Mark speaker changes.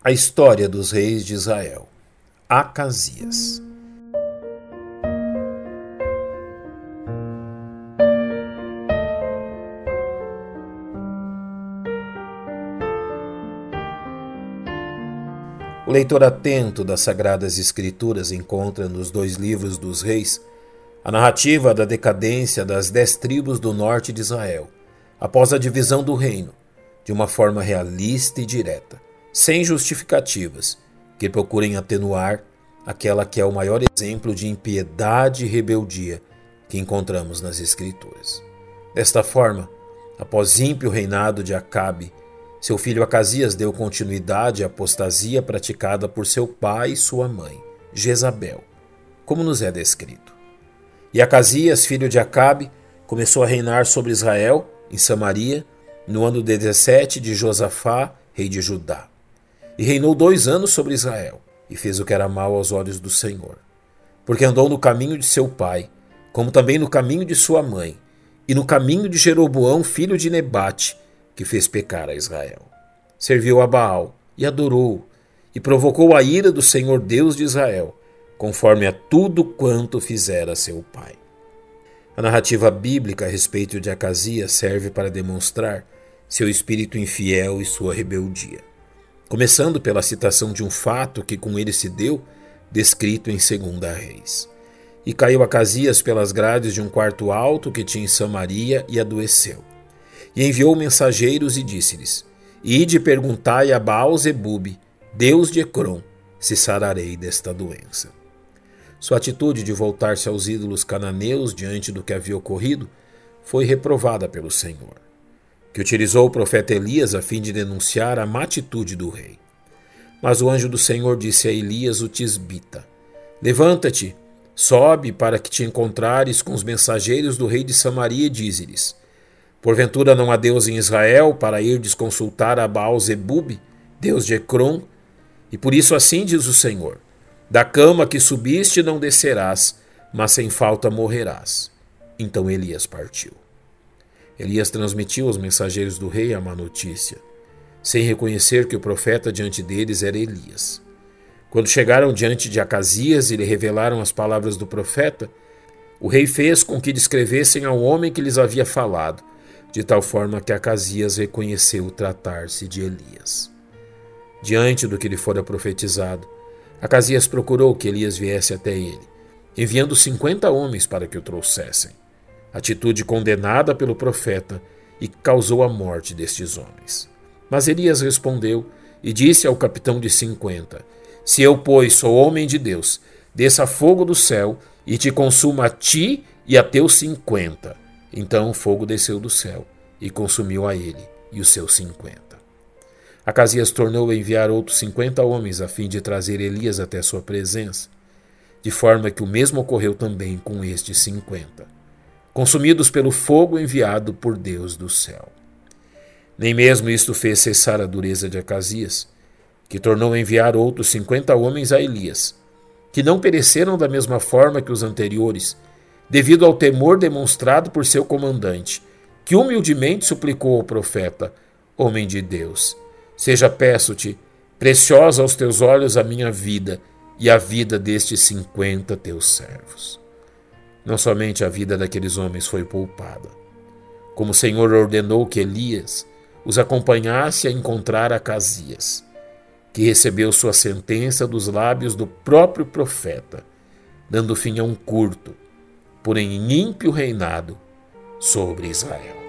Speaker 1: A história dos reis de Israel. Acasias. O leitor atento das Sagradas Escrituras encontra nos 2 livros dos reis a narrativa da decadência das 10 tribos do norte de Israel, após a divisão do reino, de uma forma realista e direta, sem justificativas, que procurem atenuar aquela que é o maior exemplo de impiedade e rebeldia que encontramos nas Escrituras. Desta forma, após ímpio reinado de Acabe, seu filho Acasias deu continuidade à apostasia praticada por seu pai e sua mãe, Jezabel, como nos é descrito. E Acasias, filho de Acabe, começou a reinar sobre Israel, em Samaria, no ano 17 de Josafá, rei de Judá. E reinou 2 anos sobre Israel, e fez o que era mal aos olhos do Senhor. Porque andou no caminho de seu pai, como também no caminho de sua mãe, e no caminho de Jeroboão, filho de Nebate, que fez pecar a Israel. Serviu a Baal, e adorou, e provocou a ira do Senhor Deus de Israel, conforme a tudo quanto fizera seu pai. A narrativa bíblica a respeito de Acasias serve para demonstrar seu espírito infiel e sua rebeldia. Começando pela citação de um fato que com ele se deu, descrito em 2 Reis. E caiu Acasias pelas grades de um quarto alto que tinha em Samaria e adoeceu. E enviou mensageiros e disse-lhes: Ide perguntai a Baal-zebube, deus de Ecrom, se sararei desta doença. Sua atitude de voltar-se aos ídolos cananeus diante do que havia ocorrido foi reprovada pelo Senhor, que utilizou o profeta Elias a fim de denunciar a má atitude do rei. Mas o anjo do Senhor disse a Elias o tisbita: Levanta-te, sobe para que te encontrares com os mensageiros do rei de Samaria e dize-lhes: Porventura não há Deus em Israel para irdes consultar a Baal-zebube, deus de Ecrom? E por isso assim diz o Senhor: Da cama que subiste não descerás, mas sem falta morrerás. Então Elias partiu. Elias transmitiu aos mensageiros do rei a má notícia, sem reconhecer que o profeta diante deles era Elias. Quando chegaram diante de Acasias e lhe revelaram as palavras do profeta, o rei fez com que descrevessem ao homem que lhes havia falado, de tal forma que Acasias reconheceu tratar-se de Elias. Diante do que lhe fora profetizado, Acasias procurou que Elias viesse até ele, enviando 50 homens para que o trouxessem. Atitude condenada pelo profeta e que causou a morte destes homens. Mas Elias respondeu e disse ao capitão de 50: Se eu, pois, sou homem de Deus, desça fogo do céu e te consuma a ti e a teus 50. Então o fogo desceu do céu e consumiu a ele e os seus 50. Acasias tornou a enviar outros 50 homens a fim de trazer Elias até sua presença, de forma que o mesmo ocorreu também com estes 50, consumidos pelo fogo enviado por Deus do céu. Nem mesmo isto fez cessar a dureza de Acasias, que tornou a enviar outros 50 homens a Elias, que não pereceram da mesma forma que os anteriores, devido ao temor demonstrado por seu comandante, que humildemente suplicou ao profeta: Homem de Deus, seja, peço-te, preciosa aos teus olhos a minha vida e a vida destes 50 teus servos. Não somente a vida daqueles homens foi poupada, como o Senhor ordenou que Elias os acompanhasse a encontrar Acasias, que recebeu sua sentença dos lábios do próprio profeta, dando fim a um curto, porém ímpio reinado sobre Israel.